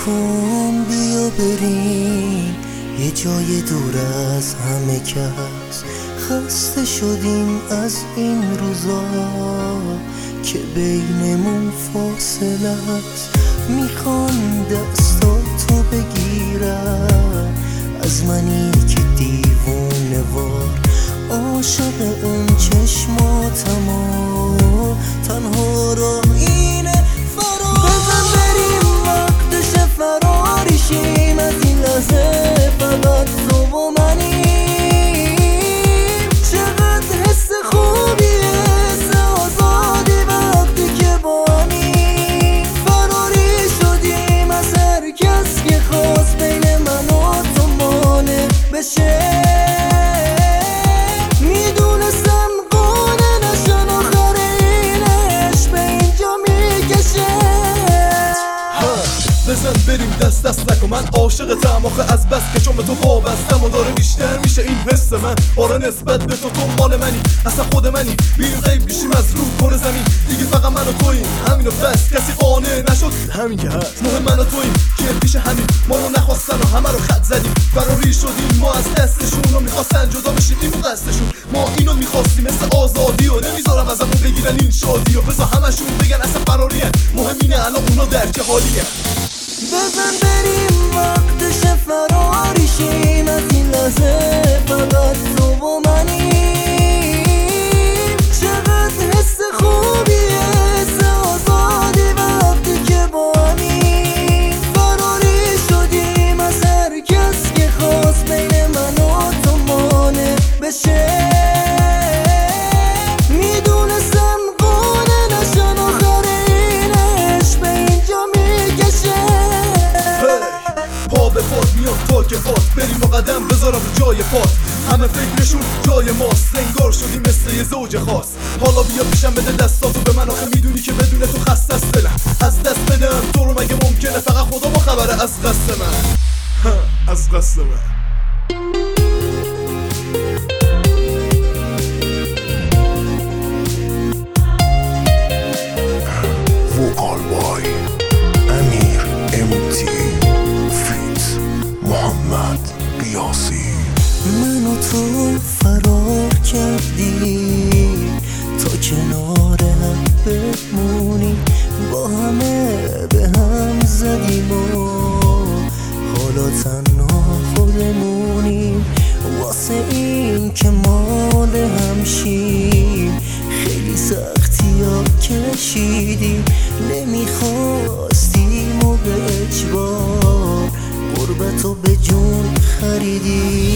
کن بیا بریم یه جای دور از همه کس. خسته شدیم از این روزا که بینمون فاصله است. میخوام دستاتو بگیرم از منی که دیوونه وار عاشق اون چشماتم و تنها راه اینه فرار. بزن بریم وقتش فراریشیم از این لحظه فقط تو و منیم. چقدر حس خوبیه حس آزادی وقتی که با همیم. فراری شدیم از هر کس که خواست بین من و تو مانع بشه. بزن بریم دست دست نکن من عاشقتم آخه از بس که چون به تو وابستم و داره بیشتر میشه این حس من. آره نسبت به تو مال منی اصلا خود منی. بیرون غیب میشیم از رو کره زمین دیگه فقط من و توییم همین و بس. کسی قانع نشد همین که هست مهم من و توییم که پیش همین ما رو نخواستن و همه رو خط زدیم. فراری شدیم ما از دستشون و میخواستن جدا بشیم این قصدشون. ما اینو میخواستیم مثل آزادی و نمیذارم ازمون بگیرن این شادی و بذار همشون بگن اصلا فرارین. مهم اینه الان اونا در چه حالیه. بزن بریم وقتش فراریشیم از این لحظه فقط تو و منیم. چقدر حس خوبیه حس آزادی وقتی که با همیم. فراری شدیم از هر کس که خواست بین من و تو مانع بشه. میدونستم قانع نشن آخر این عشق به اینجا میکشه. پا به پات میام تا که پات بریم و قدم بذارم جای پات. همه فکرشون جای ماست انگار شدیم مثل یه زوج خاص. حالا بیا پیشم بده دستاتو به من آخه میدونی که بدون تو خسته است دلم. از دست بدم تو رو مگه ممکنه فقط خدا با خبره از قصد من. از قصد من. وکال بای امیر امتی محمد قیاسی. من و تو فرار کردی تا کنار هم بمونی. با همه به هم زدیم و حالا تنها خودمونیم. واسه این که مال هم شیم خیلی سختی ها کشیدیم. نمیخواستیم و به اجبار غربتو به جون خریدی.